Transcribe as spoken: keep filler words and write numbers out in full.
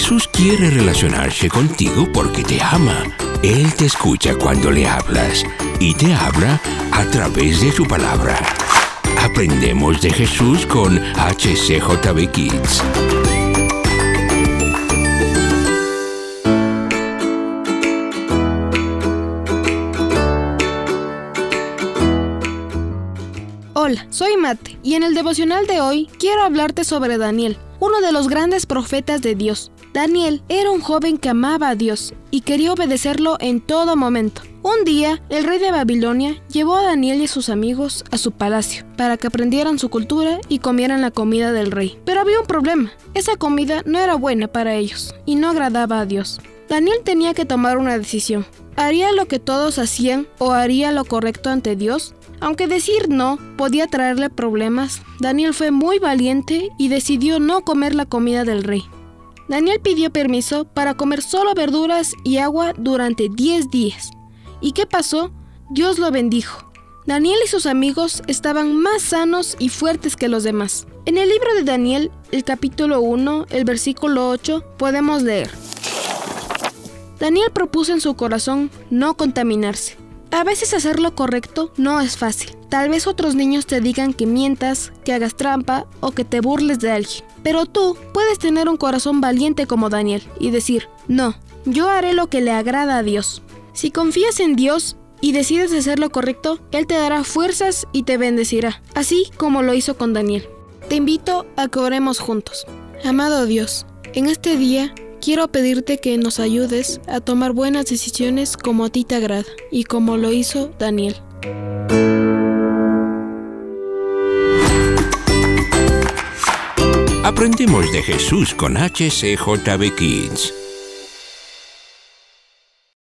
Jesús quiere relacionarse contigo porque te ama. Él te escucha cuando le hablas y te habla a través de su palabra. Aprendemos de Jesús con H C J B Kids. Hola, soy Mate y en el devocional de hoy quiero hablarte sobre Daniel, uno de los grandes profetas de Dios. Daniel era un joven que amaba a Dios y quería obedecerlo en todo momento. Un día, el rey de Babilonia llevó a Daniel y a sus amigos a su palacio para que aprendieran su cultura y comieran la comida del rey. Pero había un problema: esa comida no era buena para ellos y no agradaba a Dios. Daniel tenía que tomar una decisión. ¿Haría lo que todos hacían o haría lo correcto ante Dios? Aunque decir no podía traerle problemas, Daniel fue muy valiente y decidió no comer la comida del rey. Daniel pidió permiso para comer solo verduras y agua durante diez días. ¿Y qué pasó? Dios lo bendijo. Daniel y sus amigos estaban más sanos y fuertes que los demás. En el libro de Daniel, el capítulo uno, el versículo ocho, podemos leer: Daniel propuso en su corazón no contaminarse. A veces hacer lo correcto no es fácil. Tal vez otros niños te digan que mientas, que hagas trampa o que te burles de alguien. Pero tú puedes tener un corazón valiente como Daniel y decir: no, yo haré lo que le agrada a Dios. Si confías en Dios y decides hacer lo correcto, Él te dará fuerzas y te bendecirá, así como lo hizo con Daniel. Te invito a que oremos juntos. Amado Dios, en este día quiero pedirte que nos ayudes a tomar buenas decisiones como a ti te agrada y como lo hizo Daniel. Aprendemos de Jesús con H C J B Kids.